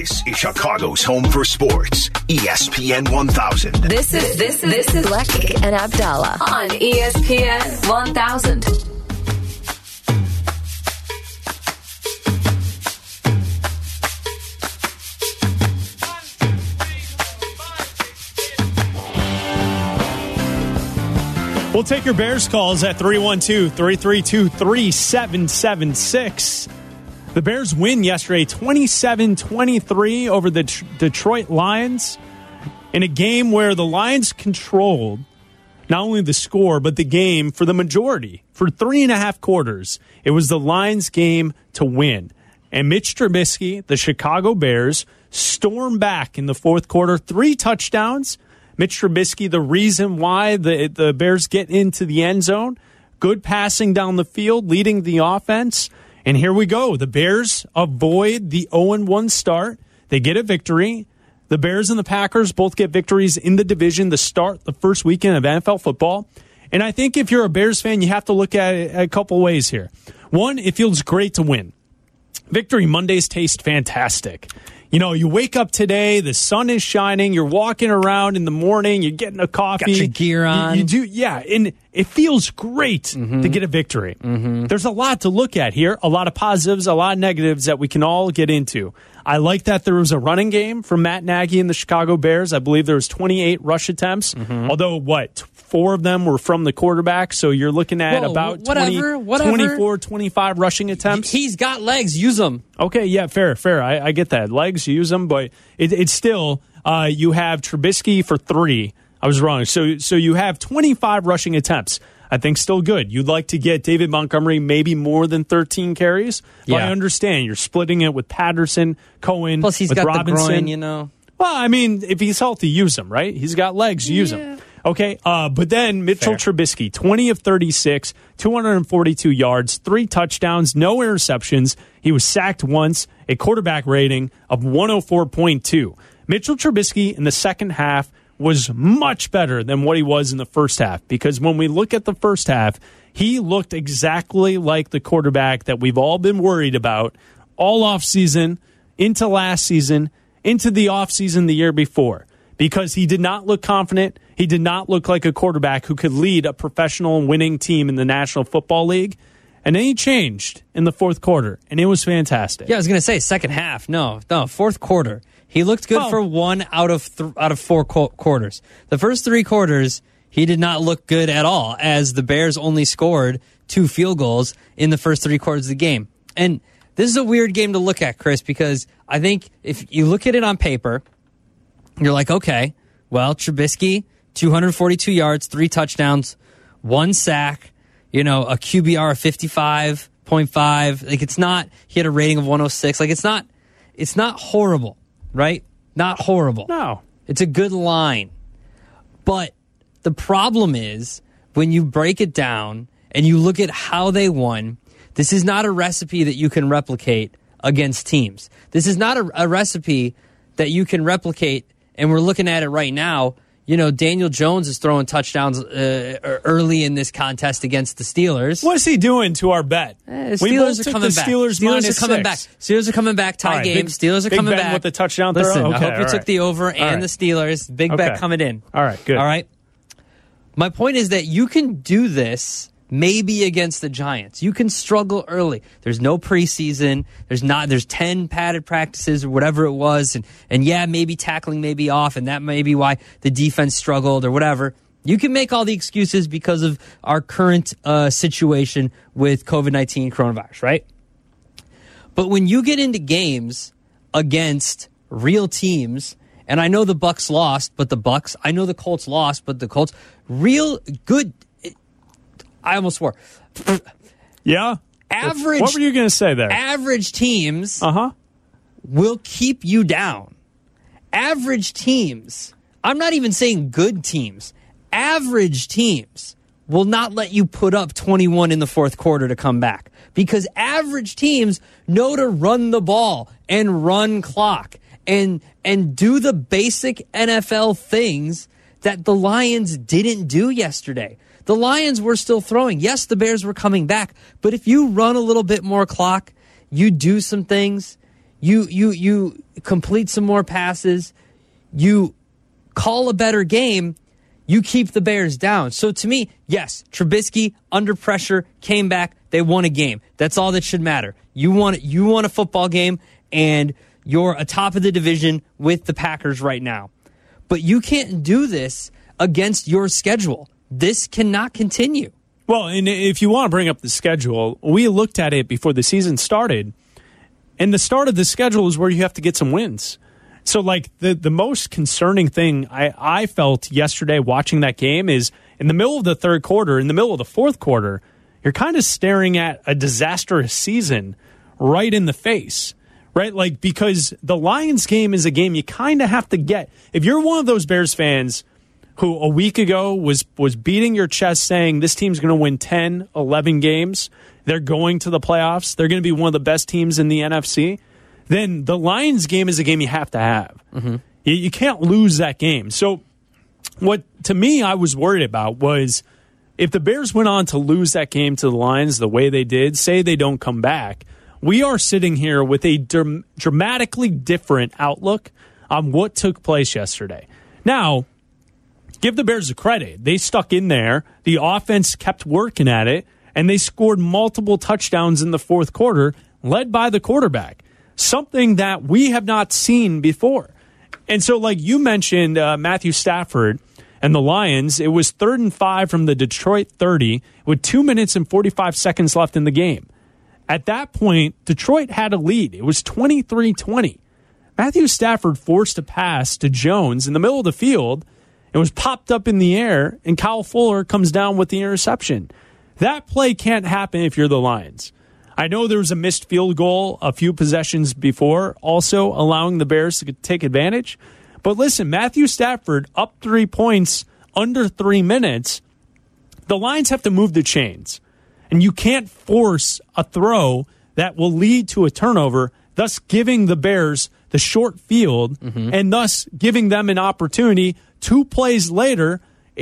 This is Chicago's home for sports. ESPN 1000. This is Bleck and Abdallah on ESPN 1000. We'll take your Bears calls at 312-332-3776. The Bears win yesterday 27-23 over the Detroit Lions in a game where the Lions controlled not only the score but the game for the majority. For 3.5 quarters, it was the Lions' game to win. And Mitch Trubisky, the Chicago Bears, stormed back in the fourth quarter, 3 touchdowns. Mitch Trubisky, the reason why the Bears get into the end zone. Good passing down the field, leading the offense. And here we go. The Bears avoid the 0-1 start. They get a victory. The Bears and the Packers both get victories in the division to start the first weekend of NFL football. And I think if you're a Bears fan, you have to look at it a couple ways here. One, it feels great to win. Victory Mondays taste fantastic. You know, you wake up today, the sun is shining, you're walking around in the morning, you're getting a coffee. Got your gear on. You do, yeah, and it feels great to get a victory. There's a lot to look at here, a lot of positives, a lot of negatives that we can all get into. I like that there was a running game from Matt Nagy and the Chicago Bears. I believe there was 28 rush attempts, although, 4 of them were from the quarterback, so you're looking at about 24, 25 rushing attempts. He's got legs. Use them. Okay, yeah, fair. I get that. Legs, use them, but it's still, you have Trubisky for 3. I was wrong. So you have 25 rushing attempts. I think still good. You'd like to get David Montgomery maybe more than 13 carries. But I understand. You're splitting it with Patterson, Cohen, plus he's with got Robinson. the groin, you know. Well, I mean, if he's healthy, use him, right? He's got legs, use him. Okay, but then Mitchell Trubisky, 20 of 36, 242 yards, 3 touchdowns, no interceptions. He was sacked once, a quarterback rating of 104.2. Mitchell Trubisky in the second half was much better than what he was in the first half, because when we look at the first half, he looked exactly like the quarterback that we've all been worried about all offseason, into last season, into the offseason the year before, because he did not look confident. He did not look like a quarterback who could lead a professional and winning team in the National Football League. And then he changed in the fourth quarter, and it was fantastic. Yeah, I was going to say second half. No, fourth quarter. He looked good for 1 out of 4 quarters. The first 3 quarters, he did not look good at all, as the Bears only scored 2 field goals in the first 3 quarters of the game. And this is a weird game to look at, Chris, because I think if you look at it on paper, you're like, okay, well, Trubisky, 242 yards, 3 touchdowns, 1 sack, a QBR of 55.5. Like, it's not, he had a rating of 106. Like, it's not horrible, right? Not horrible. No. It's a good line. But the problem is, when you break it down and you look at how they won, this is not a recipe that you can replicate against teams. This is not a recipe that you can replicate, and we're looking at it right now. Daniel Jones is throwing touchdowns early in this contest against the Steelers. What's he doing to our bet? Steelers are coming back. Steelers are coming back. Steelers are coming back. Tie game. Steelers are coming back with the touchdown throw. Listen, okay, I hope you took the over and the Steelers. Big bet coming in. All right, good. All right. My point is that you can do this maybe against the Giants. You can struggle early. There's no preseason. There's 10 padded practices or whatever it was. And yeah, maybe tackling may be off, and that may be why the defense struggled or whatever. You can make all the excuses because of our current situation with COVID-19 coronavirus, right? But when you get into games against real teams, and I know the Bucs lost, but the Bucs, I know the Colts lost, but the Colts, real good. I almost swore. Yeah? Average. What were you going to say there? Average teams will keep you down. Average teams, I'm not even saying good teams, average teams will not let you put up 21 in the fourth quarter to come back, because average teams know to run the ball and run clock and do the basic NFL things that the Lions didn't do yesterday. The Lions were still throwing. Yes, the Bears were coming back, but if you run a little bit more clock, you do some things, you complete some more passes, you call a better game, you keep the Bears down. So to me, yes, Trubisky under pressure came back. They won a game. That's all that should matter. You won a football game, and you're atop of the division with the Packers right now. But you can't do this against your schedule. This cannot continue. Well, and if you want to bring up the schedule, we looked at it before the season started, and the start of the schedule is where you have to get some wins. So, like, the most concerning thing I felt yesterday watching that game is in the middle of the third quarter, in the middle of the fourth quarter, you're kind of staring at a disastrous season right in the face, right? Like, because the Lions game is a game you kind of have to get. If you're one of those Bears fans who a week ago was beating your chest saying this team's going to win 10, 11 games, they're going to the playoffs, they're going to be one of the best teams in the NFC, then the Lions game is a game you have to have. Mm-hmm. You can't lose that game. So what, to me, I was worried about was if the Bears went on to lose that game to the Lions the way they did, say they don't come back, we are sitting here with a dramatically different outlook on what took place yesterday. Now, give the Bears a credit. They stuck in there. The offense kept working at it, and they scored multiple touchdowns in the fourth quarter, led by the quarterback, something that we have not seen before. And so, like you mentioned, Matthew Stafford and the Lions, it was 3rd and 5 from the Detroit 30 with 2 minutes and 45 seconds left in the game. At that point, Detroit had a lead. It was 23-20. Matthew Stafford forced a pass to Jones in the middle of the field. It was popped up in the air, and Kyle Fuller comes down with the interception. That play can't happen if you're the Lions. I know there was a missed field goal a few possessions before, also allowing the Bears to take advantage. But listen, Matthew Stafford up 3 points under 3 minutes. The Lions have to move the chains. And you can't force a throw that will lead to a turnover, thus giving the Bears the short field and thus giving them an opportunity. 2 plays later,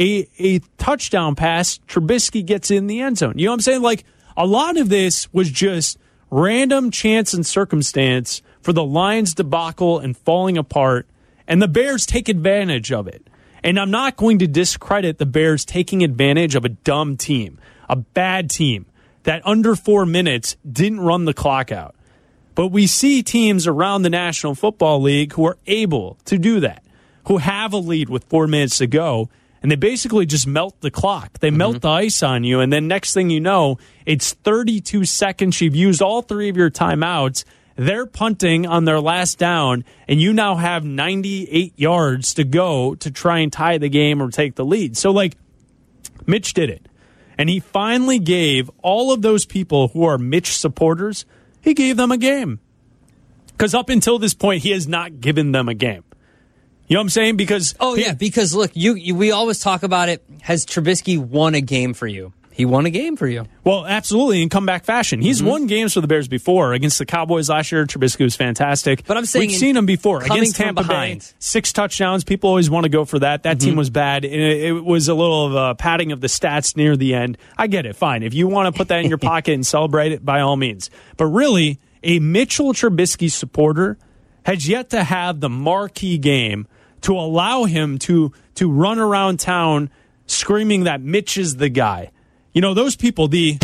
a touchdown pass, Trubisky gets in the end zone. You know what I'm saying? Like, a lot of this was just random chance and circumstance for the Lions debacle and falling apart, and the Bears take advantage of it. And I'm not going to discredit the Bears taking advantage of a dumb team, a bad team that under 4 minutes didn't run the clock out. But we see teams around the National Football League who are able to do that, who have a lead with 4 minutes to go, and they basically just melt the clock. They melt the ice on you, and then next thing you know, it's 32 seconds. You've used all 3 of your timeouts. They're punting on their last down, and you now have 98 yards to go to try and tie the game or take the lead. So, like, Mitch did it. And he finally gave all of those people who are Mitch supporters, he gave them a game. Because up until this point, he has not given them a game. You know what I'm saying? Because because look, we always talk about it. Has Trubisky won a game for you? He won a game for you. Well, absolutely, in comeback fashion. He's won games for the Bears before. Against the Cowboys last year, Trubisky was fantastic. But I'm saying we've seen him before. Against Tampa Bay, 6 touchdowns. People always want to go for that. That team was bad. It was a little of a padding of the stats near the end. I get it. Fine. If you want to put that in your pocket and celebrate it, by all means. But really, a Mitchell Trubisky supporter has yet to have the marquee game to allow him to run around town screaming that Mitch is the guy. You know, those people, the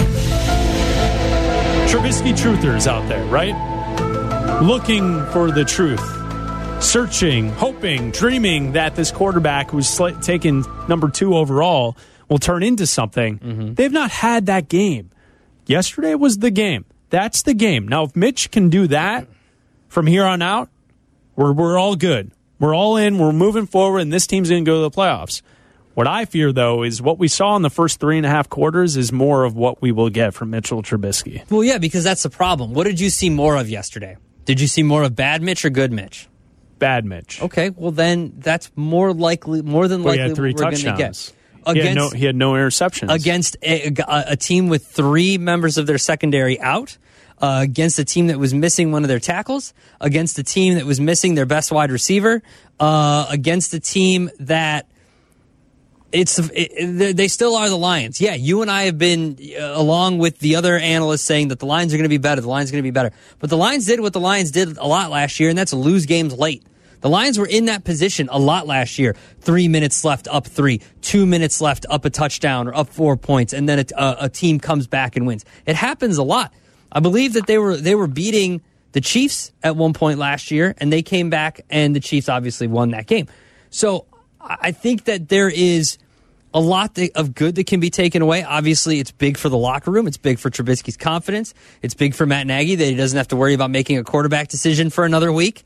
Trubisky truthers out there, right? Looking for the truth. Searching, hoping, dreaming that this quarterback who's taken number 2 overall will turn into something. They've not had that game. Yesterday was the game. That's the game. Now, if Mitch can do that from here on out, we're all good. We're all in. We're moving forward, and this team's going to go to the playoffs. What I fear, though, is what we saw in the first 3.5 quarters is more of what we will get from Mitchell Trubisky. Well, yeah, because that's the problem. What did you see more of yesterday? Did you see more of bad Mitch or good Mitch? Bad Mitch. Okay, well then that's more than likely he had 3 what we're going to get. He had no interceptions. Against a team with 3 members of their secondary out, against a team that was missing one of their tackles, against a team that was missing their best wide receiver, against a team that They still are the Lions. Yeah, you and I have been, along with the other analysts, saying that the Lions are going to be better. The Lions are going to be better. But the Lions did what the Lions did a lot last year, and that's lose games late. The Lions were in that position a lot last year. 3 minutes left, up 3. 2 minutes left, up a touchdown or up 4 points, and then a team comes back and wins. It happens a lot. I believe that they were beating the Chiefs at one point last year, and they came back, and the Chiefs obviously won that game. So I think that there is a lot of good that can be taken away. Obviously, it's big for the locker room. It's big for Trubisky's confidence. It's big for Matt Nagy that he doesn't have to worry about making a quarterback decision for another week.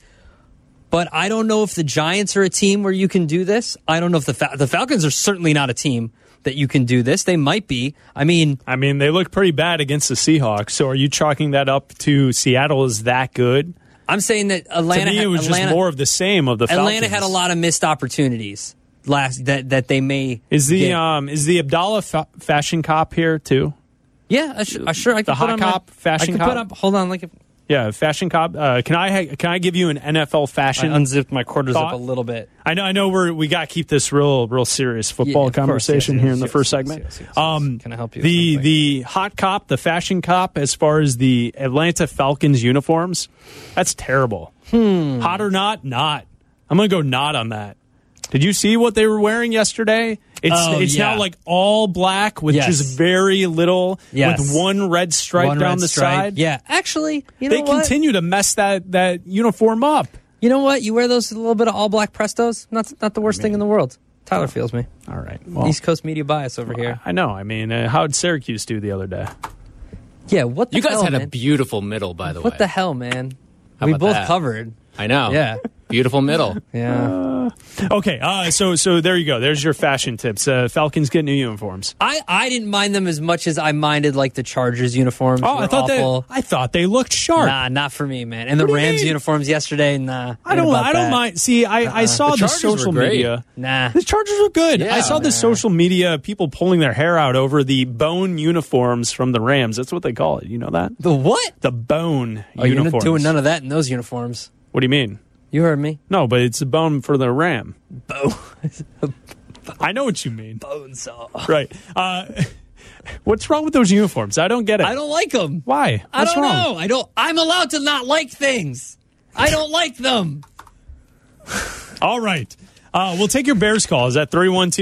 But I don't know if the Giants are a team where you can do this. I don't know if the Falcons are certainly not a team that you can do this. They might be. I mean, they look pretty bad against the Seahawks. So are you chalking that up to Seattle is that good? I'm saying that Atlanta. To me, it was just more of the same of the Falcons. Atlanta had a lot of missed opportunities that they may. Is the Abdallah fashion cop here too? Yeah, sure. I can the hot cop fashion cop. Hold on, yeah, fashion cop. Can I give you an NFL fashion? I unzipped my quarters thought? up a little bit. I know we got to keep this real serious football conversation here in the first segment. Yes. Can I help you? The hot cop, the fashion cop, as far as the Atlanta Falcons uniforms, that's terrible. Hot or not? Not. I'm gonna go not on that. Did you see what they were wearing yesterday? It's now like all black with just very little, with one red stripe down the side. Yeah, actually, they continue to mess that uniform up. You know what? You wear those with a little bit of all black Prestos. Not the worst thing in the world. Tyler feels me. All right, well, East Coast media bias over here. I know. How did Syracuse do the other day? Yeah, what the hell, You guys had man? a beautiful middle, by the way. What the hell, man? How we about both that? covered. I know. Yeah. Beautiful middle. Yeah. Okay, so there you go. There's your fashion tips. Falcons get new uniforms. I didn't mind them as much as I minded like the Chargers uniforms. Oh, I thought they looked sharp. Nah, not for me, man. And the Rams uniforms yesterday, nah. I don't mind. See, I saw the social media. Nah. The Chargers were good. Yeah, I saw the social media people pulling their hair out over the bone uniforms from the Rams. That's what they call it. You know that? The what? The bone You're uniforms. not doing none of that in those uniforms. What do you mean? You heard me. No, but it's a bone for the ram. Bone. I know what you mean. Bone saw. Right. What's wrong with those uniforms? I don't get it. I don't like them. Why? What's I don't wrong? know. I'm allowed to not like things. I don't like them. All right. We'll take your Bears calls at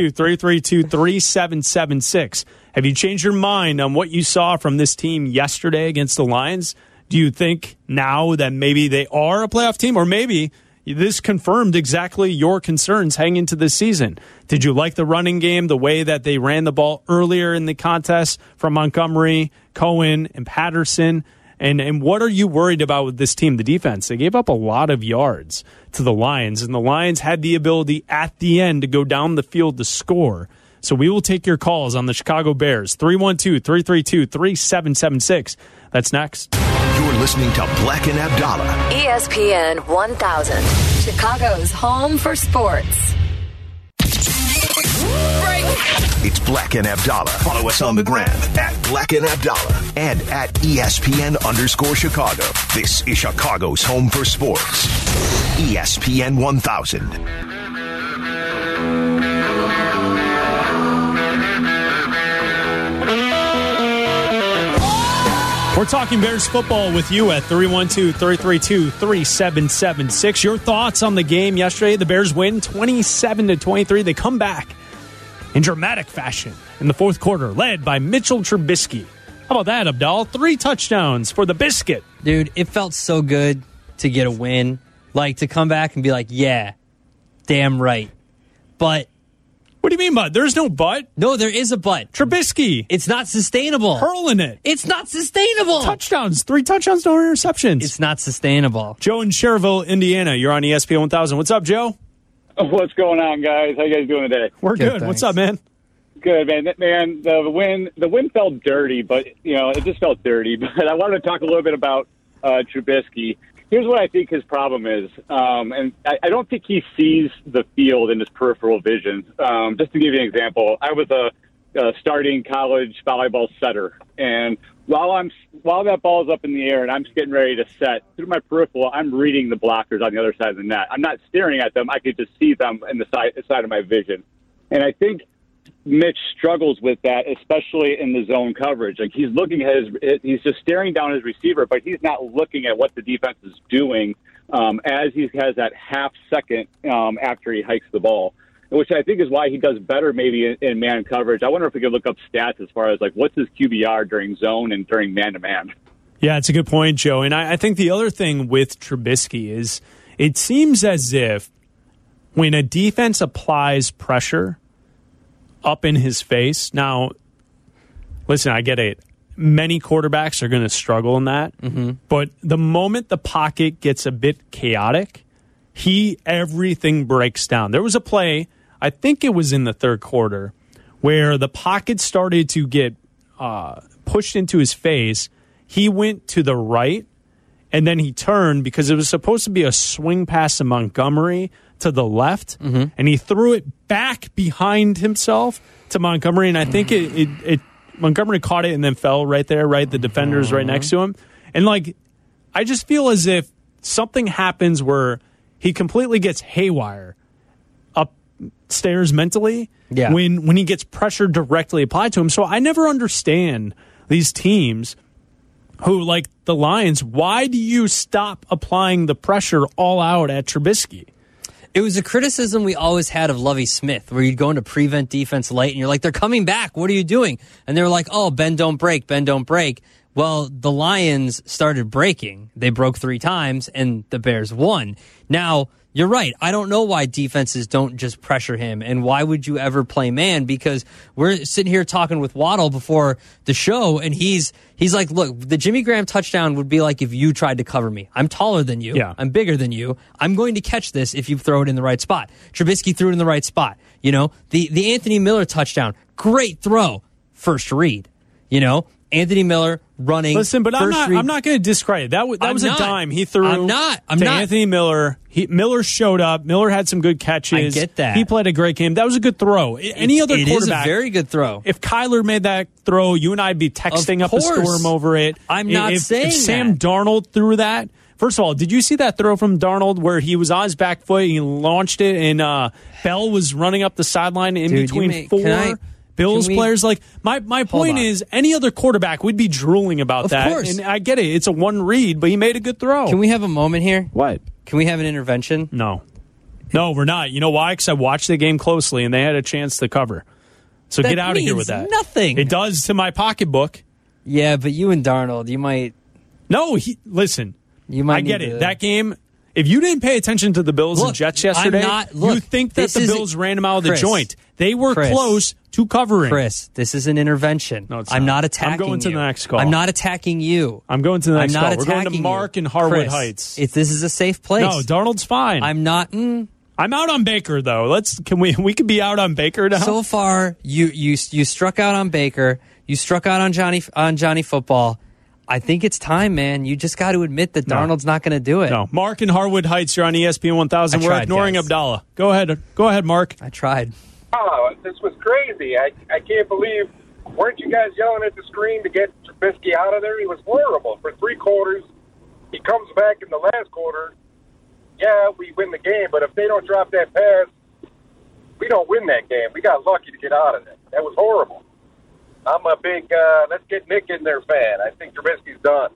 312-332-3776. Have you changed your mind on what you saw from this team yesterday against the Lions? Do you think now that maybe they are a playoff team, or maybe this confirmed exactly your concerns heading into this season? Did you like the running game, the way that they ran the ball earlier in the contest from Montgomery, Cohen, and Patterson? And what are you worried about with this team, the defense? They gave up a lot of yards to the Lions, and the Lions had the ability at the end to go down the field to score. So we will take your calls on the Chicago Bears, 312-332-3776. That's next. You're listening to Black and Abdallah. ESPN 1000, Chicago's home for sports. It's Black and Abdallah. Follow us on the gram at Black and Abdallah and at ESPN_Chicago. This is Chicago's home for sports. ESPN 1000. We're talking Bears football with you at 312-332-3776. Your thoughts on the game yesterday? The Bears win 27-23. They come back in dramatic fashion in the fourth quarter, led by Mitchell Trubisky. How about that, Abdal? 3 touchdowns for the Biscuit. Dude, it felt so good to get a win. Like, to come back and be like, yeah, damn right. But what do you mean, bud? There's no but. No, there is a but. Trubisky. It's not sustainable. Hurling it. It's not sustainable. Touchdowns. 3 touchdowns, no interceptions. It's not sustainable. Joe in Cherville, Indiana. You're on ESPN 1000. What's up, Joe? What's going on, guys? How you guys doing today? We're good. Thanks. What's up, man? Good, man. Man, the win felt dirty, but it just felt dirty. But I wanted to talk a little bit about Trubisky. Here's what I think his problem is, and I don't think he sees the field in his peripheral vision. Just to give you an example, I was a starting college volleyball setter, and while that ball's up in the air and I'm just getting ready to set, through my peripheral, I'm reading the blockers on the other side of the net. I'm not staring at them. I could just see them in the side of my vision. And I think Mitch struggles with that, especially in the zone coverage. Like he's looking at he's just staring down his receiver, but he's not looking at what the defense is doing as he has that half second after he hikes the ball, which I think is why he does better maybe in man coverage. I wonder if we could look up stats as far as like what's his QBR during zone and during man-to-man. Yeah, it's a good point, Joe. And I think the other thing with Trubisky is it seems as if when a defense applies pressure up in his face. Now, listen, I get it. Many quarterbacks are going to struggle in that. Mm-hmm. But the moment the pocket gets a bit chaotic, everything breaks down. There was a play, I think it was in the third quarter, where the pocket started to get pushed into his face. He went to the right, and then he turned because it was supposed to be a swing pass to Montgomery to the left, and he threw it back behind himself to Montgomery, and I think it Montgomery caught it and then fell right there, right? The defender's right next to him. And, like, I just feel as if something happens where he completely gets haywire upstairs mentally when he gets pressure directly applied to him. So I never understand these teams who, like the Lions, why do you stop applying the pressure all out at Trubisky? It was a criticism we always had of Lovie Smith, where you'd go into prevent defense late, and you're like, they're coming back. What are you doing? And they're like, oh, bend, don't break, bend, don't break. Well, the Lions started breaking. They broke 3 times, and the Bears won. Now, you're right. I don't know why defenses don't just pressure him, and why would you ever play man? Because we're sitting here talking with Waddle before the show, and he's like, look, the Jimmy Graham touchdown would be like if you tried to cover me. I'm taller than you. Yeah. I'm bigger than you. I'm going to catch this if you throw it in the right spot. Trubisky threw it in the right spot. You know, the Anthony Miller touchdown, great throw, first read. You know, Anthony Miller running. Listen, but I'm not going to discredit that. That was a dime he threw. I'm not. Anthony Miller. Miller showed up. Miller had some good catches. I get that. He played a great game. That was a good throw. Any other quarterback? It is a very good throw. If Kyler made that throw, you and I'd be texting up a storm over it. I'm not saying if Sam Darnold threw that. First of all, did you see that throw from Darnold where he was on his back foot, he launched it, and Bell was running up the sideline in between four Bills players? Like my point is, any other quarterback would be drooling about that. Of course. And I get it. It's a one read, but he made a good throw. Can we have a moment here? What? Can we have an intervention? No, we're not. You know why? Because I watched the game closely, and they had a chance to cover. So get out of here with that. Nothing. It does to my pocketbook. Yeah, but you and Darnold, you might. No, listen. You might. I get it. That game. If you didn't pay attention to the Bills and Jets yesterday, you think that the Bills ran them out of the joint. They were close to covering. Chris, this is an intervention. No, it's I'm not attacking you. I'm going to the next call. I'm not attacking you. I'm going to the next call. We're going to Mark and Harwood Heights. This is a safe place. No, Darnold's fine. I'm not. I'm out on Baker though. We could be out on Baker now. So far, you struck out on Baker. You struck out on Johnny Football. I think it's time, man. You just got to admit that Darnold's not going to do it. No. Mark in Harwood Heights, you're on ESPN 1000. We're ignoring Abdallah. Go ahead, Mark. I tried. Oh, this was crazy. I can't believe, weren't you guys yelling at the screen to get Trubisky out of there? He was horrible for 3 quarters. He comes back in the last quarter. Yeah, we win the game, but if they don't drop that pass, we don't win that game. We got lucky to get out of it. That was horrible. I'm a big let's get Nick in there fan. I think Trubisky's done.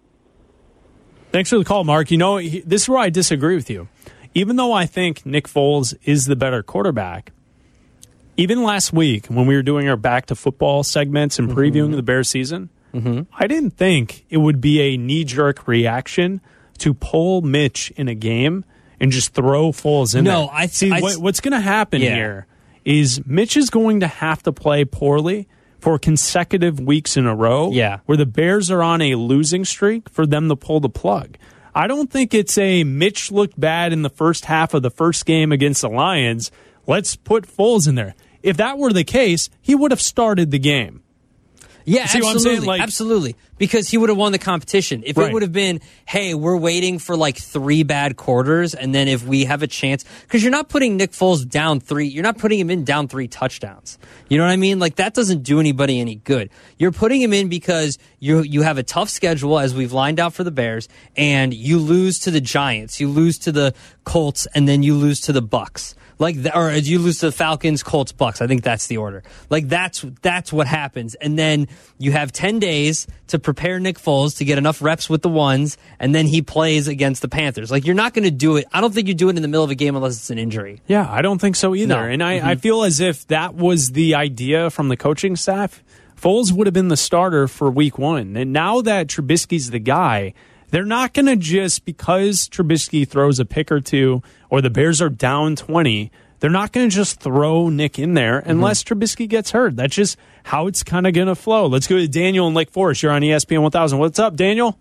Thanks for the call, Mark. You know, this is where I disagree with you. Even though I think Nick Foles is the better quarterback, even last week when we were doing our Back to Football segments and previewing the Bears season, I didn't think it would be a knee-jerk reaction to pull Mitch in a game and just throw Foles in there. What's going to happen here is Mitch is going to have to play poorly for consecutive weeks in a row where the Bears are on a losing streak for them to pull the plug. I don't think it's a Mitch looked bad in the first half of the first game against the Lions. Let's put Foles in there. If that were the case, he would have started the game. Yeah, See what I'm absolutely. saying? Like- Absolutely. Because he would have won the competition. If Right. it would have been, hey, we're waiting for like 3 bad quarters, and then if we have a chance, because you're not putting Nick Foles down 3, you're not putting him in down 3 touchdowns. You know what I mean? Like, that doesn't do anybody any good. You're putting him in because you have a tough schedule, as we've lined out for the Bears, and you lose to the Giants, you lose to the Colts, and then you lose to the Bucks. Or you lose to the Falcons, Colts, Bucks. I think that's the order. Like, that's what happens. And then you have 10 days to prepare Nick Foles to get enough reps with the ones, and then he plays against the Panthers. Like, you're not going to do it. I don't think you do it in the middle of a game unless it's an injury. Yeah, I don't think so either. No. And I feel as if that was the idea from the coaching staff. Foles would have been the starter for week 1. And now that Trubisky's the guy, they're not going to just, because Trubisky throws a pick or two or the Bears are down 20, they're not going to just throw Nick in there unless Trubisky gets hurt. That's just how it's kind of going to flow. Let's go to Daniel in Lake Forest. You're on ESPN 1000. What's up, Daniel?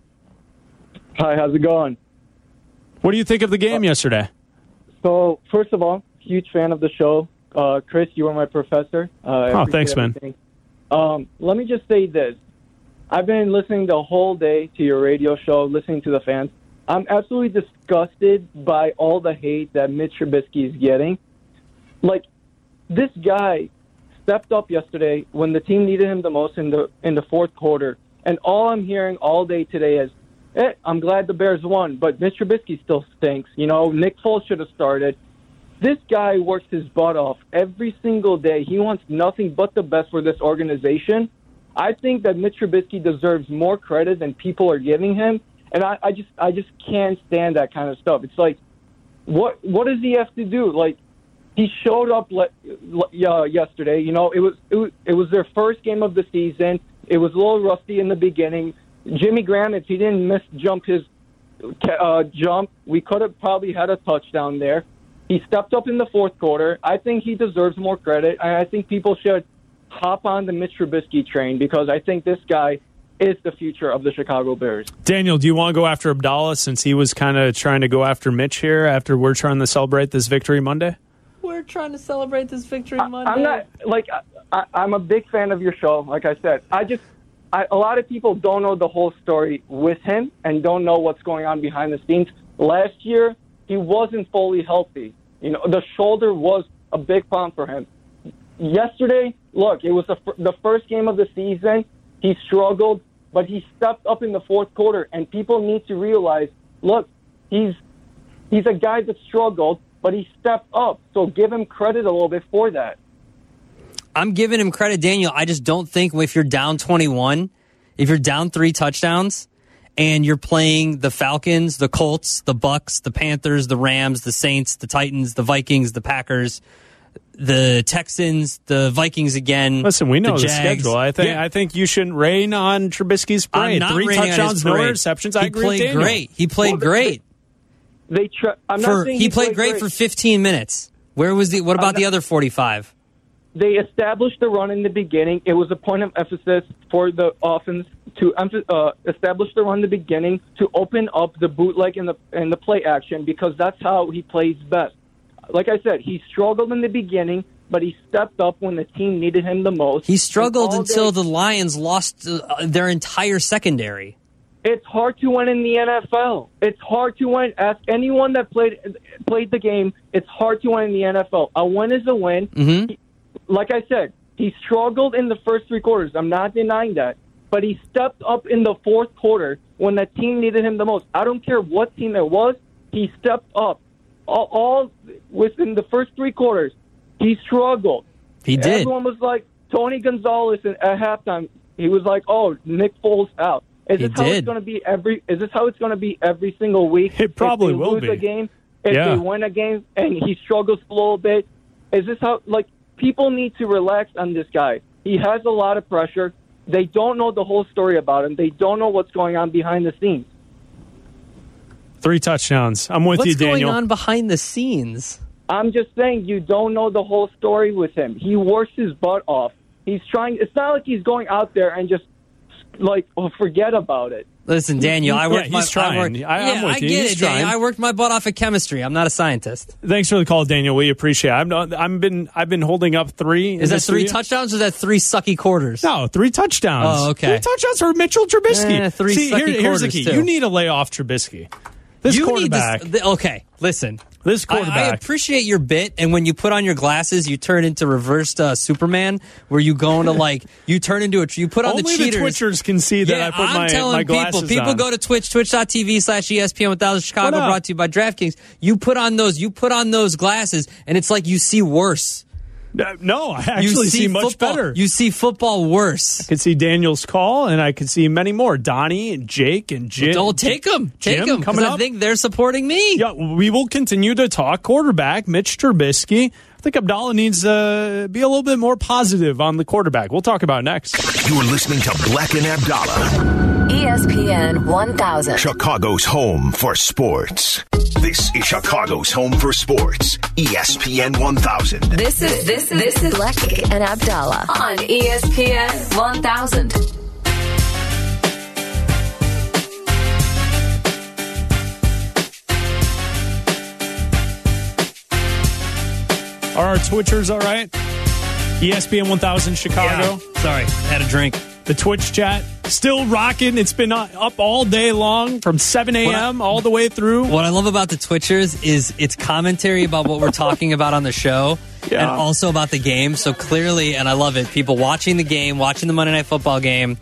Hi, how's it going? What do you think of the game yesterday? So, first of all, huge fan of the show. Chris, you were my professor. Oh, thanks, man. Let me just say this. I've been listening the whole day to your radio show, listening to the fans. I'm absolutely disgusted by all the hate that Mitch Trubisky is getting. Like, this guy stepped up yesterday when the team needed him the most in the fourth quarter. And all I'm hearing all day today is, I'm glad the Bears won, but Mitch Trubisky still stinks. You know, Nick Foles should have started. This guy works his butt off every single day. He wants nothing but the best for this organization. I think that Mitch Trubisky deserves more credit than people are giving him, and I just can't stand that kind of stuff. It's like, what does he have to do? Like, he showed up yesterday. You know, it was their first game of the season. It was a little rusty in the beginning. Jimmy Graham, if he didn't misjump his jump, we could have probably had a touchdown there. He stepped up in the fourth quarter. I think he deserves more credit, and I think people should hop on the Mitch Trubisky train because I think this guy is the future of the Chicago Bears. Daniel, do you want to go after Abdallah since he was kind of trying to go after Mitch here after we're trying to celebrate this victory Monday? We're trying to celebrate this victory Monday. I'm not, like, I'm a big fan of your show, like I said. A lot of people don't know the whole story with him and don't know what's going on behind the scenes. Last year, he wasn't fully healthy. You know, the shoulder was a big problem for him. Yesterday, look, it was the first game of the season. He struggled, but he stepped up in the fourth quarter, and people need to realize, look, he's a guy that struggled, but he stepped up. So give him credit a little bit for that. I'm giving him credit, Daniel. I just don't think if you're down 21, if you're down 3 touchdowns, and you're playing the Falcons, the Colts, the Bucks, the Panthers, the Rams, the Saints, the Titans, the Vikings, the Packers, the Texans, the Vikings again. Listen, we know the Jags. schedule. I think you shouldn't rain on Trubisky's parade. I'm not 3 raining on touchdowns, his no parade. interceptions. I agree with played Daniel. great. He played great. He played great for 15 minutes. What about the other 45? They established the run in the beginning. It was a point of emphasis for the offense to establish the run in the beginning to open up the bootleg and the play action because that's how he plays best. Like I said, he struggled in the beginning, but he stepped up when the team needed him the most. He struggled until the Lions lost their entire secondary. It's hard to win in the NFL. It's hard to win. Ask anyone that played the game. It's hard to win in the NFL. A win is a win. Mm-hmm. Like I said, he struggled in the first 3 quarters. I'm not denying that. But he stepped up in the fourth quarter when the team needed him the most. I don't care what team it was. He stepped up. All within the first 3 quarters, he struggled. He did. Everyone was like, Tony Gonzalez at halftime, he was like, oh, Nick Foles out. Is this how it's going to be every single week? It probably will be. If they lose a game, if they win a game, and he struggles a little bit, is this how, like, people need to relax on this guy. He has a lot of pressure. They don't know the whole story about him. They don't know what's going on behind the scenes. 3 touchdowns. I'm with you, Daniel. What's going on behind the scenes? I'm just saying you don't know the whole story with him. He works his butt off. He's trying. It's not like he's going out there and just, like, forget about it. Listen, Daniel, I worked he's trying. I'm with you. I get He's it, trying. Daniel. I worked my butt off at chemistry. I'm not a scientist. Thanks for the call, Daniel. We appreciate it. I've been holding up 3. Is that 3 touchdowns or is that 3 sucky quarters? No, 3 touchdowns. Oh, okay. 3 touchdowns for Mitchell Trubisky. 3 sucky here's the quarters, key. too. You need to lay off Trubisky. This quarterback. Okay, listen. This quarterback. I appreciate your bit, and when you put on your glasses, you turn into reversed Superman, where you go into you turn into you put on Only the cheaters. the Twitchers can see that I put my glasses people on. go to twitch.tv/ESPN 1000 Chicago, brought to you by DraftKings. You put on those glasses, and it's like you see worse. No, I actually see much football, better. You see football worse. I could see Daniel's call, and I could see many more. Donnie and Jake and Jim. Don't take them. Take them, because I think they're supporting me. Yeah, we will continue to talk quarterback, Mitch Trubisky. I think Abdallah needs to be a little bit more positive on the quarterback. We'll talk about it next. You're listening to Black and Abdallah, ESPN 1000. Chicago's home for sports. This is Chicago's home for sports. ESPN 1000. This is Black and Abdallah on ESPN 1000. Are our Twitchers all right? ESPN 1000 Chicago. Yeah. Sorry, had a drink. The Twitch chat still rocking. It's been up all day long from 7 a.m. all the way through. What I love about the Twitchers is it's commentary about what we're talking about on the show and also about the game. So clearly, and I love it, people watching the game, watching the Monday Night Football game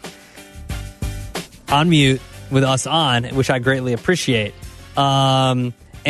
on mute with us on, which I greatly appreciate. And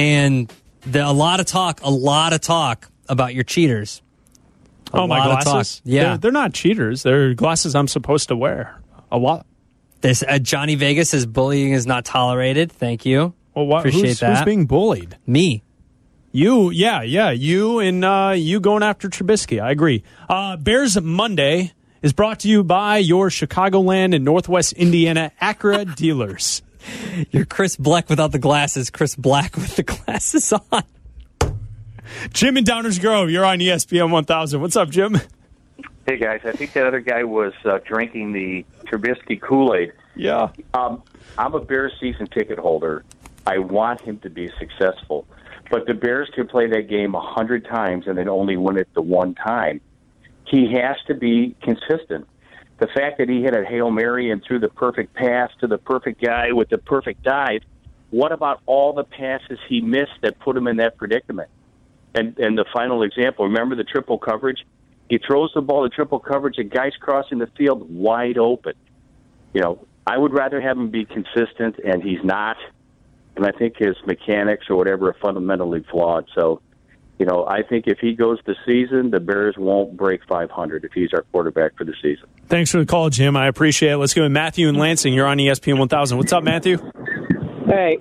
a lot of talk about your cheaters. My glasses? Yeah. They're not cheaters. They're glasses I'm supposed to wear. A lot. This Johnny Vegas says bullying is not tolerated. Thank you. Well, Appreciate that. Who's being bullied? Me. You, yeah. You and you going after Trubisky. I agree. Bears Monday is brought to you by your Chicagoland and Northwest Indiana Acura dealers. You're Chris Black without the glasses. Chris Black with the glasses on. Jim in Downers Grove, you're on ESPN 1000. What's up, Jim? Hey, guys. I think that other guy was drinking the Trubisky Kool-Aid. Yeah. I'm a Bears season ticket holder. I want him to be successful. But the Bears can play that game 100 times and then only win it the one time. He has to be consistent. The fact that he hit a Hail Mary and threw the perfect pass to the perfect guy with the perfect dive, what about all the passes he missed that put him in that predicament? And the final example, remember the triple coverage? He throws the ball to triple coverage, and guys crossing the field wide open. You know, I would rather have him be consistent, and he's not. And I think his mechanics or whatever are fundamentally flawed. So, you know, I think if he goes the season, the Bears won't break 500 if he's our quarterback for the season. Thanks for the call, Jim. I appreciate it. Let's go with Matthew in Lansing. You're on ESPN 1000. What's up, Matthew? Hey,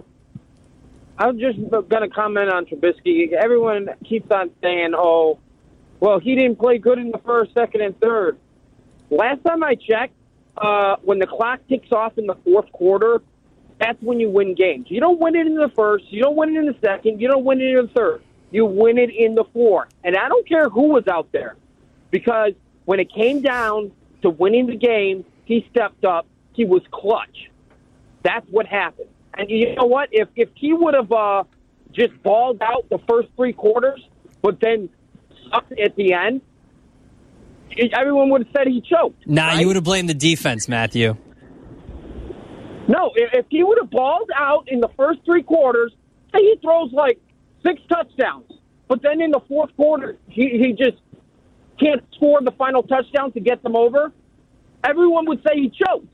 I was just going to comment on Trubisky. Everyone keeps on saying, oh, well, he didn't play good in the first, second, and third. Last time I checked, when the clock ticks off in the fourth quarter, that's when you win games. You don't win it in the first. You don't win it in the second. You don't win it in the third. You win it in the fourth. And I don't care who was out there, because when it came down to winning the game, he stepped up. He was clutch. That's what happened. And you know what? If he would have just balled out the first three quarters, but then sucked at the end, everyone would have said he choked. Nah, right? You would have blamed the defense, Matthew. No, if he would have balled out in the first three quarters, say he throws like 6 touchdowns, but then in the fourth quarter, he just can't score the final touchdown to get them over, everyone would say he choked.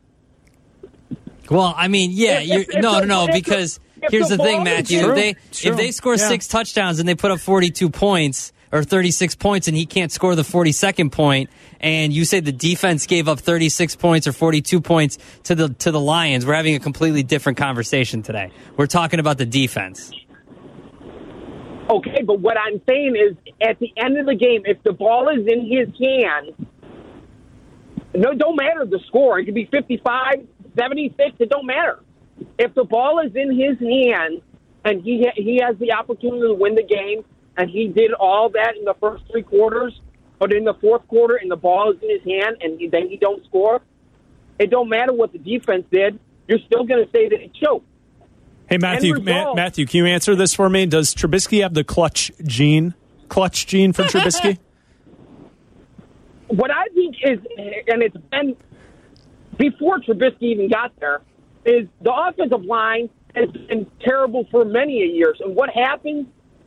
Well, I mean, yeah, because here's the thing, Matthew. If they score 6 touchdowns and they put up 42 points or 36 points and he can't score the 42nd point, and you say the defense gave up 36 points or 42 points to the Lions, we're having a completely different conversation today. We're talking about the defense. Okay, but what I'm saying is at the end of the game, if the ball is in his hand, no, don't matter the score. It could be 55, 76, it don't matter. If the ball is in his hand and he has the opportunity to win the game, and he did all that in the first three quarters, but in the fourth quarter and the ball is in his hand and then he don't score, it don't matter what the defense did. you're still going to say that he choked. Hey, Matthew, Matthew, can you answer this for me? Does Trubisky have the clutch gene? Clutch gene for Trubisky? What I think is, and it's been before Trubisky even got there, is the offensive line has been terrible for many years. And what happens?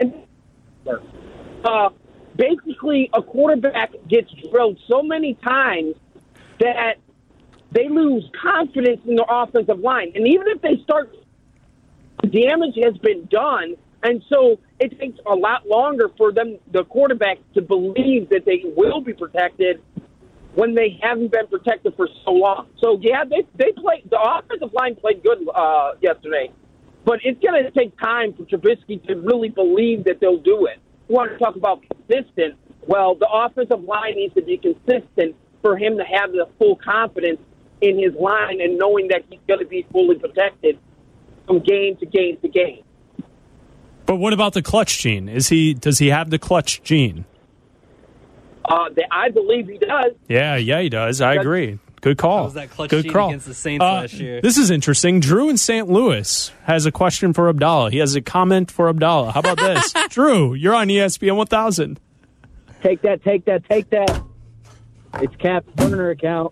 Basically, a quarterback gets drilled so many times that they lose confidence in their offensive line. And even if they start, damage has been done. And so it takes a lot longer for them, the quarterback, to believe that they will be protected when they haven't been protected for so long. So, yeah, they played. The offensive line played good yesterday. But it's going to take time for Trubisky to really believe that they'll do it. You want to talk about consistent? Well, the offensive line needs to be consistent for him to have the full confidence in his line and knowing that he's going to be fully protected from game to game to game. But what about the clutch gene? Does he have the clutch gene? I believe he does. Yeah, he does. I agree. Good call. How was that clutch Good gene call. against the Saints last year? This is interesting. Drew in St. Louis has a question for Abdallah. He has a comment for Abdallah. How about this? Drew, you're on ESPN 1000. Take that. It's Cap's burner account.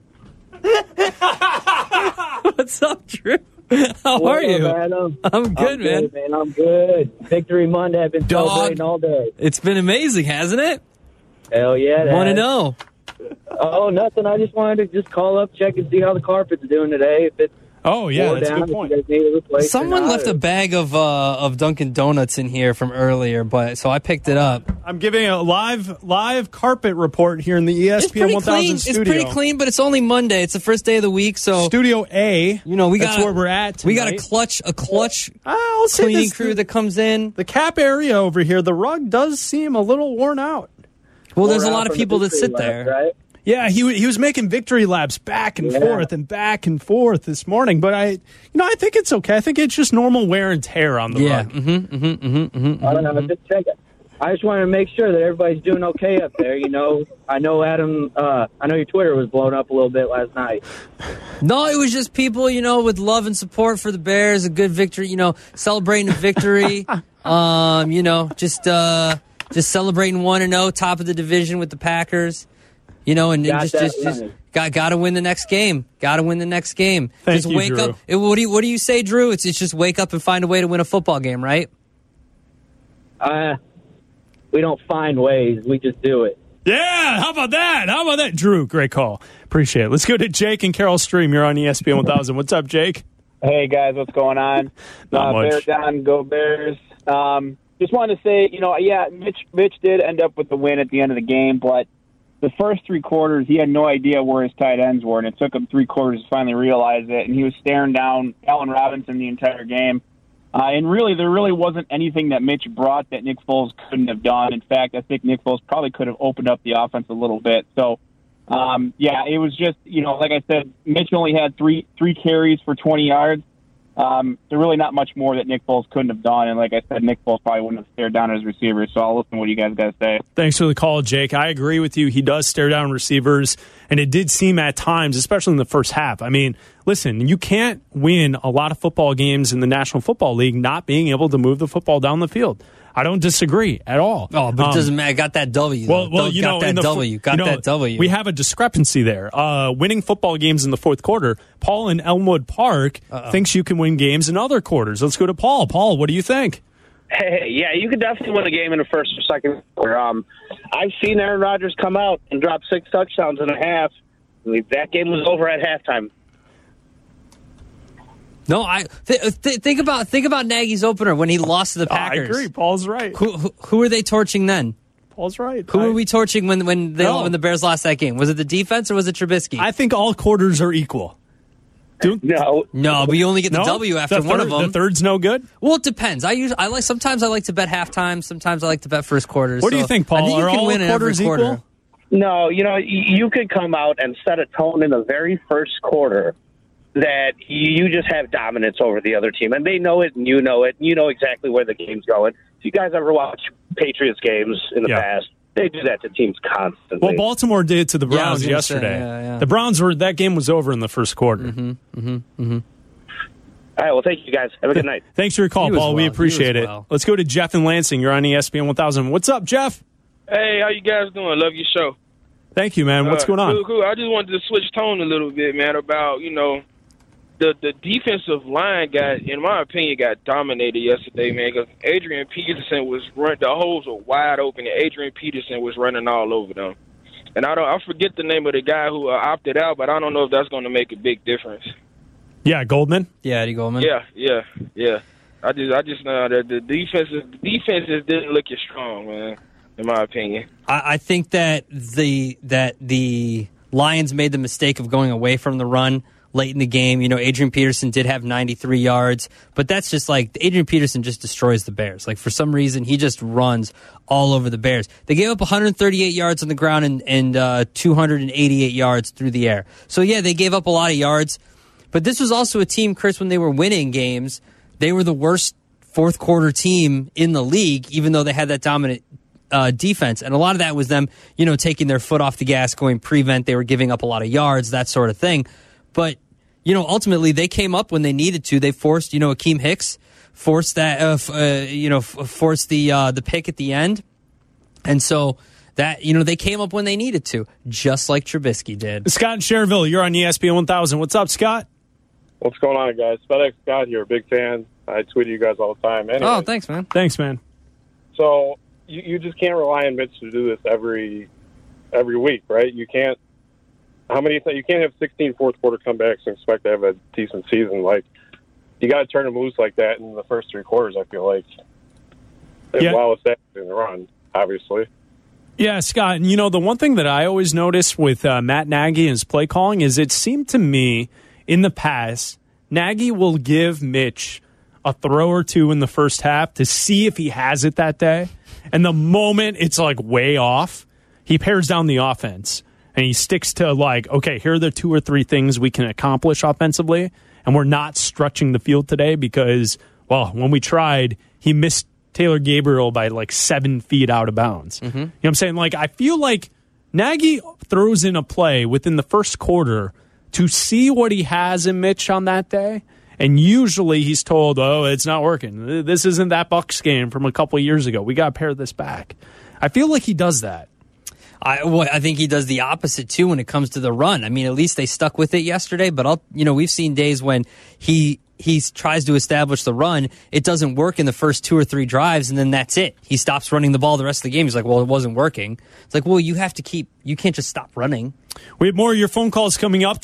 What's up, Drew? How are you? Adam? I'm good, man. I'm good. Victory Monday. I've been celebrating all day. It's been amazing, hasn't it? Hell yeah. Want to know? Oh, nothing. I just wanted to just call up, check and see how the carpet's doing today. If it's that's down, a good point. if you guys need a replacement Someone left a bag of Dunkin' Donuts in here from earlier, so I picked it up. I'm giving a live carpet report here in the ESPN 1000 studio. It's pretty clean, but it's only Monday. It's the first day of the week, so Studio A. That's where we're at tonight. We got a clutch I'll say cleaning this, crew that comes in. The cap area over here, the rug does seem a little worn out. Well, there's a lot of people that sit there. Right? Yeah, he was making victory laps back and forth this morning, but I think it's okay. I think it's just normal wear and tear on the rug. I don't know. Just check it. I just wanted to make sure that everybody's doing okay up there. I know Adam. I know your Twitter was blown up a little bit last night. No, it was just people, with love and support for the Bears, a good victory. Celebrating a victory. Just celebrating 1-0, top of the division with the Packers. And just got to win the next game. Got to win the next game. Thank just you, wake Drew. up. What do you say, Drew? It's just wake up and find a way to win a football game, right? We don't find ways. We just do it. Yeah, how about that? Drew, great call. Appreciate it. Let's go to Jake and Carol Stream. You're on ESPN 1000. What's up, Jake? Hey, guys. What's going on? Not much. Bears down, go Bears. Just wanted to say, Mitch did end up with the win at the end of the game, but the first three quarters, he had no idea where his tight ends were, and it took him 3 quarters to finally realize it, and he was staring down Allen Robinson the entire game. And really, there really wasn't anything that Mitch brought that Nick Foles couldn't have done. In fact, I think Nick Foles probably could have opened up the offense a little bit. So, it was just, like I said, Mitch only had three carries for 20 yards. There's really not much more that Nick Foles couldn't have done. And like I said, Nick Foles probably wouldn't have stared down his receivers. So I'll listen to what you guys got to say. Thanks for the call, Jake. I agree with you. He does stare down receivers. And it did seem at times, especially in the first half. I mean, listen, you can't win a lot of football games in the National Football League not being able to move the football down the field. I don't disagree at all. Oh, but it doesn't matter. Got that W. Well, that W. We have a discrepancy there. Winning football games in the fourth quarter. Paul in Elmwood Park thinks you can win games in other quarters. Let's go to Paul. Paul, what do you think? Hey, yeah, you could definitely win a game in the first or second quarter. I've seen Aaron Rodgers come out and drop 6 touchdowns in a half. That game was over at halftime. No, think about Nagy's opener when he lost to the Packers. I agree. Paul's right. Who are they torching then? Paul's right. Who were we torching when the Bears lost that game? Was it the defense or was it Trubisky? I think all quarters are equal. No, but you only get the W after one of them. The third's no good. Well, it depends. Sometimes I like to bet halftime. Sometimes I like to bet first quarter. What do you think, Paul? I think are you can all win in every quarters quarter. equal? No, you could come out and set a tone in the very first quarter that you just have dominance over the other team, and they know it, and you know it, and you know exactly where the game's going. If you guys ever watch Patriots games in the past, they do that to teams constantly. Well, Baltimore did to the Browns yesterday. The Browns that game was over in the first quarter. All right, well, thank you, guys. Have a good night. Thanks for your call, Paul. We appreciate it. Let's go to Jeff in Lansing. You're on ESPN 1000. What's up, Jeff? Hey, how you guys doing? Love your show. Thank you, man. What's going on? Cool. I just wanted to switch tone a little bit, man, about, the defensive line in my opinion, got dominated yesterday, man, because Adrian Peterson the holes were wide open, and Adrian Peterson was running all over them. And I forget the name of the guy who opted out, but I don't know if that's going to make a big difference. Yeah, Goldman? Yeah, Eddie Goldman. Yeah. I just know that the defenses didn't look as strong, man, in my opinion. I think that the Lions made the mistake of going away from the run late in the game. Adrian Peterson did have 93 yards, but that's just Adrian Peterson just destroys the Bears. For some reason, he just runs all over the Bears. They gave up 138 yards on the ground and 288 yards through the air. So, yeah, they gave up a lot of yards. But this was also a team, Chris, when they were winning games, they were the worst fourth quarter team in the league, even though they had that dominant defense. And a lot of that was them, taking their foot off the gas, going prevent. They were giving up a lot of yards, that sort of thing. But, ultimately they came up when they needed to. They forced, Akeem Hicks forced that, forced the pick at the end. And so that, they came up when they needed to, just like Trubisky did. Scott in Cherville, you're on ESPN 1000. What's up, Scott? What's going on, guys? FedEx Scott here, big fan. I tweet you guys all the time. Anyway, oh, thanks, man. Thanks, man. So you just can't rely on Mitch to do this every week, right? You can't. You can't have 16 fourth quarter comebacks and expect to have a decent season. You got to turn them loose like that in the first three quarters. I feel like, while it's in the run, obviously. Yeah, Scott. And the one thing that I always notice with Matt Nagy and his play calling is it seemed to me in the past Nagy will give Mitch a throw or two in the first half to see if he has it that day, and the moment it's way off, he pares down the offense. And he sticks to okay, here are the two or three things we can accomplish offensively, and we're not stretching the field today because, when we tried, he missed Taylor Gabriel by 7 feet out of bounds. Mm-hmm. You know what I'm saying? I feel like Nagy throws in a play within the first quarter to see what he has in Mitch on that day, and usually he's told, it's not working. This isn't that Bucs game from a couple of years ago. We got to pare this back. I feel like he does that. I think he does the opposite, too, when it comes to the run. I mean, at least they stuck with it yesterday, but we've seen days when he tries to establish the run. It doesn't work in the first two or three drives, and then that's it. He stops running the ball the rest of the game. He's like, it wasn't working. It's you can't just stop running. We have more of your phone calls coming up,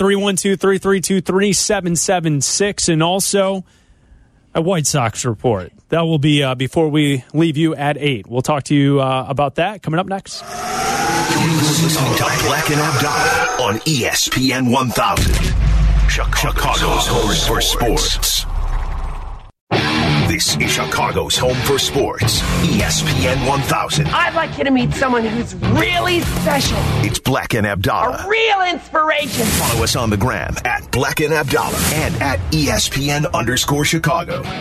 312-332-3776, and also a White Sox report. That will be before we leave you at 8. We'll talk to you about that coming up next. You're listening to Black and Abdallah on ESPN 1000. Chicago's home for sports. This is Chicago's home for sports. ESPN 1000. I'd like you to meet someone who's really special. It's Black and Abdallah. A real inspiration. Follow us on the gram at Black and Abdallah and at ESPN_Chicago.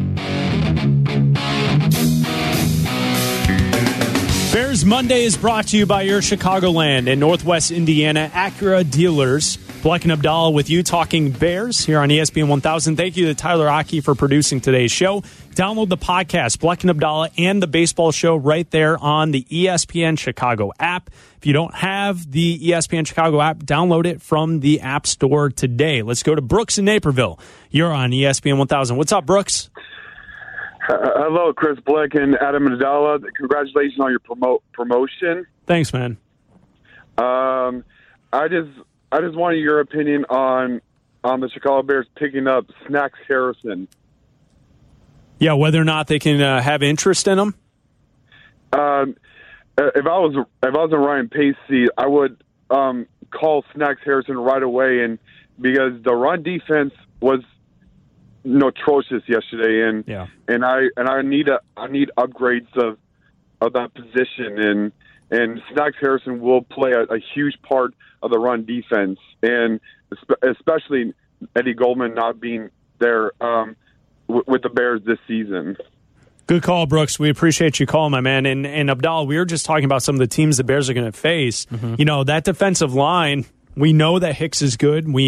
Bears Monday is brought to you by your Chicagoland and Northwest Indiana Acura dealers. Black and Abdallah with you talking Bears here on ESPN 1000. Thank you to Tyler Aki for producing today's show. Download the podcast, Black and Abdallah and the baseball show right there on the ESPN Chicago app. If you don't have the ESPN Chicago app, download it from the App Store today. Let's go to Brooks in Naperville. You're on ESPN 1000. What's up, Brooks? Hello, Chris Black and Adam Abdallah. Congratulations on your promotion. Thanks, man. I just wanted your opinion on the Chicago Bears picking up Snacks Harrison. Yeah, whether or not they can have interest in him. If I was in Ryan Pacey, I would call Snacks Harrison right away, and because the run defense was atrocious yesterday, and I need upgrades of that position, and Snacks Harrison will play a huge part of the run defense, and especially Eddie Goldman not being there with the Bears this season. Good call, Brooks. We appreciate you calling, my man. And Abdallah, we were just talking about some of the teams the Bears are going to face. Mm-hmm. That defensive line, we know that Hicks is good. We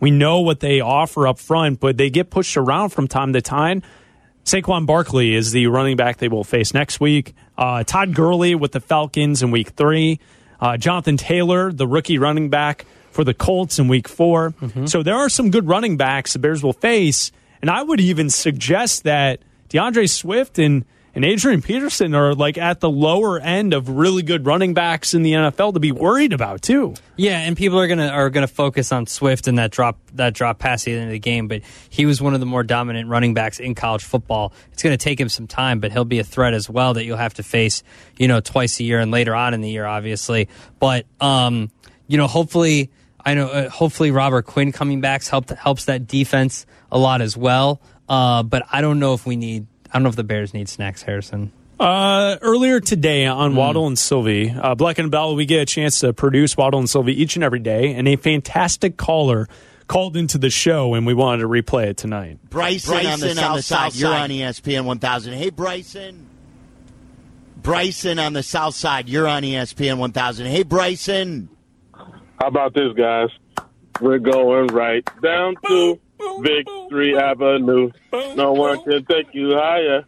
We know what they offer up front, but they get pushed around from time to time. Saquon Barkley is the running back they will face next week. Todd Gurley with the Falcons in week 3. Jonathan Taylor, the rookie running back for the Colts in week 4. Mm-hmm. So there are some good running backs the Bears will face. And I would even suggest that DeAndre Swift and Adrian Peterson are like at the lower end of really good running backs in the NFL to be worried about too. Yeah, and people are gonna focus on Swift and that drop pass at the end of the game, but he was one of the more dominant running backs in college football. It's gonna take him some time, but he'll be a threat as well that you'll have to face, twice a year and later on in the year, obviously. But hopefully Robert Quinn coming back helps that defense a lot as well. But I don't know if the Bears need Snacks, Harrison. Earlier today on Waddle and Sylvie, Black and Bell, we get a chance to produce Waddle and Sylvie each and every day, and a fantastic caller called into the show, and we wanted to replay it tonight. Bryson on the south side. You're on ESPN 1000. Hey, Bryson. Bryson on the south side. You're on ESPN 1000. Hey, Bryson. How about this, guys? We're going right down to Victory Avenue. No one can take you higher.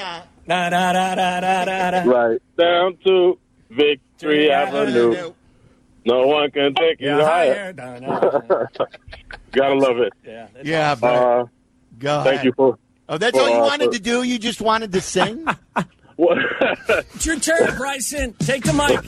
Right down to Victory Avenue. No one can take you higher. Gotta love it. Yeah, but go ahead. Thank you for. Oh, that's all you wanted to do? You just wanted to sing? It's your turn, Bryson. Take the mic.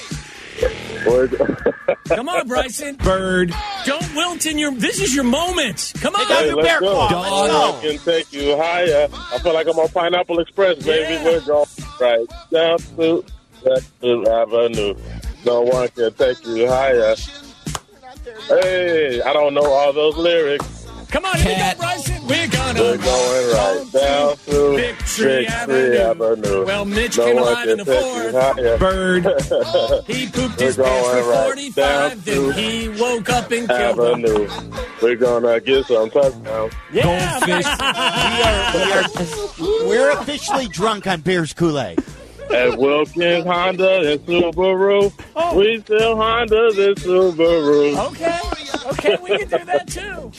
Come on, Bryson. Bird. Don't wilt in your... This is your moment. Come on. Hey, let's go. Dog can take you higher. I feel like I'm on Pineapple Express, baby. Yeah. We're going right down to Avenue. No one can take you higher. Hey, I don't know all those lyrics. Come on, here we go, Bryson. We're going right down to Victory Avenue. Well, Mitch came alive in the fourth. Bird. He pooped his pants for 45, then he woke up and killed Avenue. We're going to get some touchdowns. Yeah, we're officially drunk on Bears Kool-Aid. At Wilkins, Honda, and Subaru. We sell Hondas and Subaru. Okay, we can do that too.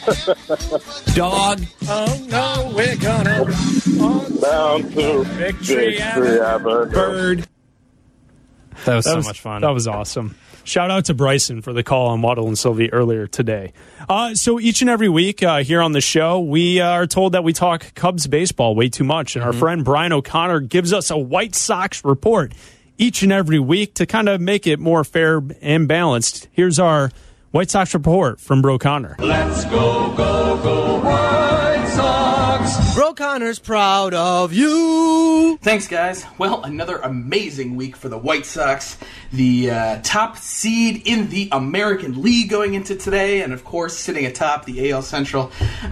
Dog. Oh no, we're gonna down to Victory Avenue. Bird. That was so much fun. That was awesome. Shout out to Bryson for the call on Waddle and Sylvie earlier today. So each and every week here on the show, we are told that we talk Cubs baseball way too much. And our friend Brian O'Connor gives us a White Sox report each and every week to kind of make it more fair and balanced. Here's our White Sox report from Bro Connor. Let's go White Sox. Bro Connor's proud of you. Thanks, guys. Well, another amazing week for the White Sox. The top seed in the American League going into today, and of course, sitting atop the AL Central.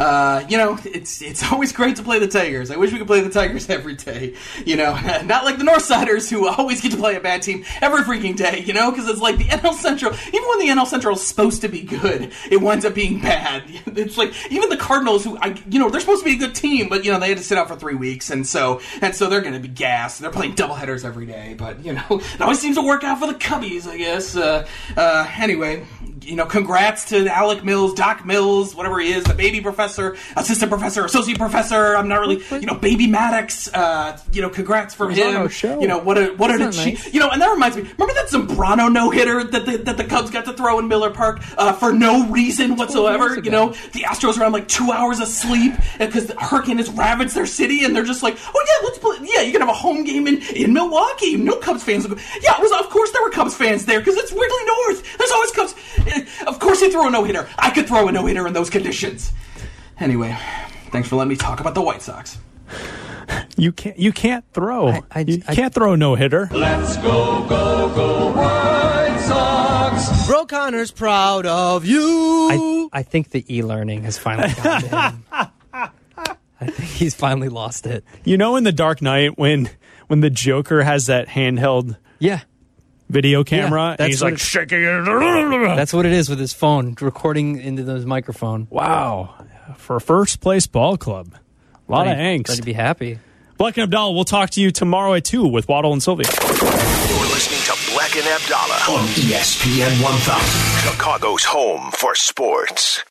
It's always great to play the Tigers. I wish we could play the Tigers every day. Not like the Northsiders who always get to play a bad team every freaking day. Because it's like the NL Central. Even when the NL Central is supposed to be good, it winds up being bad. It's like even the Cardinals, who they're supposed to be a good team, but they had to sit out for 3 weeks, and so they're going to be gassed. They're playing doubleheaders every day, but it always seems to work out for the Cubbies, I guess. Anyway, congrats to Alec Mills, Doc Mills, whatever he is, the baby professor, assistant professor, associate professor. I'm not really, Baby Maddox. Congrats for him. On our show. What an achievement. And that reminds me. Remember that Zambrano no hitter that the Cubs got to throw in Miller Park for no reason whatsoever. The Astros are on like 2 hours of sleep because the hurricane has ravaged their city, and they're just like, oh yeah, let's play. Yeah, you can have a home game in Milwaukee. No Cubs fans will go. Yeah, of course there were Cubs fans there because it's Wrigley North. There's always Cubs. Of course he threw a no-hitter. I could throw a no-hitter in those conditions. Anyway, thanks for letting me talk about the White Sox. You can't throw. You can't throw a no-hitter. Let's go White Sox. Bro Connor's proud of you. I think the e-learning has finally gotten to him. I think he's finally lost it. In The Dark Knight when the Joker has that handheld video camera, and he's like shaking it. That's what it is with his phone, recording into his microphone. Wow. For first place ball club. A lot of angst. Glad to be happy. Black and Abdallah, we'll talk to you tomorrow at 2 with Waddle and Sylvia. You're listening to Black and Abdallah on ESPN 1000, Chicago's home for sports.